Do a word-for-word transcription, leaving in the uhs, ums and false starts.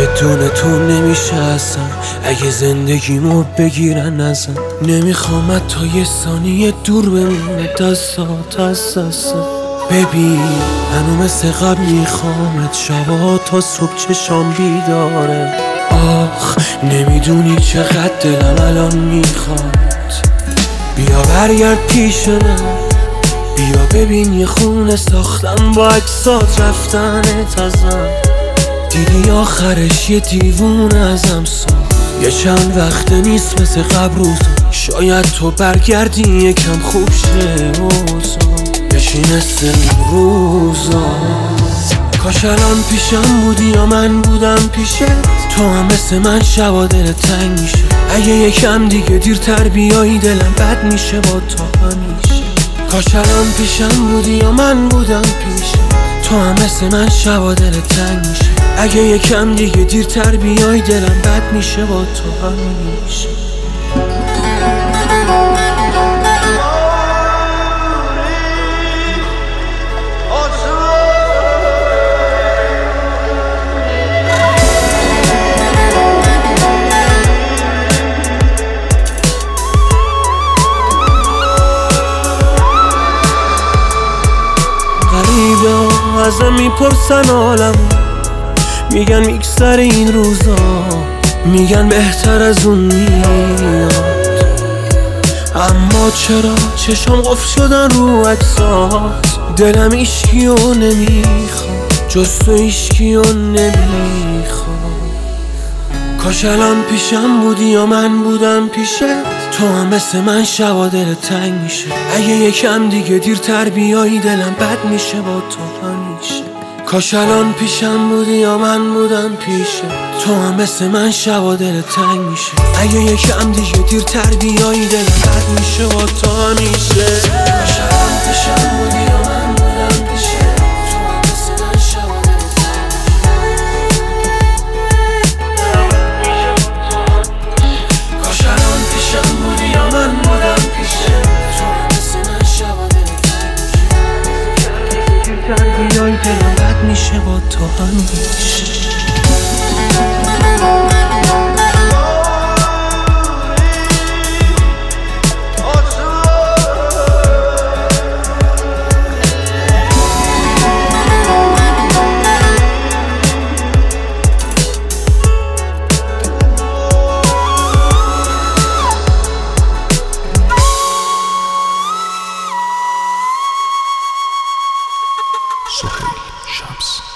بدون تو نمیشه اصلا، اگه زندگیمو بگیرن ازم. نمیخوام تا یه ثانیه دور بمونه دستات از دستم. ببین هنو مثل قبل میخوامت، شبا تا صبح چشام بیداره. آخ نمیدونی چقدر دلم الان میخواد. بیا برگرد پیش من، بیا ببین یه خونه ساختم با عکسات رفتنت ازم. دیدی آخرش یه دیوونه ازم ساخت. یه چند وقت نیست مثل قبل روزا، شاید تو برگردی یکم خوب شه اوزا، بشین مثل روزا. کاش الان پیشم بودی یا من بودم پیشت، تو هم مثل من شبا دل تنگ میشه. اگه یکم دیگه دیرتر بیایی دلم بد میشه با تو همیشه. کاش الان پیشم بودی یا من بودم پیشت، تو هم مثل من شبا دل تنگ میشه. اگه یکم دیگه دیرتر بیای دلم بد میشه با تو همیشه. غریبه ازم میپرسن عالم، میگن میگذر این روزا، میگن بهتر از اون میاد. اما چرا چشم قفل شدن رو عکسات، دلم ایشکیو نمیخواد، جز تو ایشکیو نمیخواد. کاش الان پیشم بودی یا من بودم پیشت، تو هم مثل من شبا دل تنگ میشه. اگه یکم دیگه دیرتر بیایی دلم بد میشه با تو همیشه. کاش الان پیشم بودی یا من بودم پیشت، تو هم مثل من شبا دل تنگ میشه. اگه یکم دیگه دیرتر بیایی دلم بد میشه با تو همیشه. کاش الان پیشم بودی یا من بودم پیشت، تو هم مثل من شبا دل تنگ میشه. کاش الان پیشم بودی یا من بودم پیشت، تو هم مثل من شبا دل تنگ میشه. دیرتر بیایی دلم بد میشه با تو همیشه. سهیل شمس.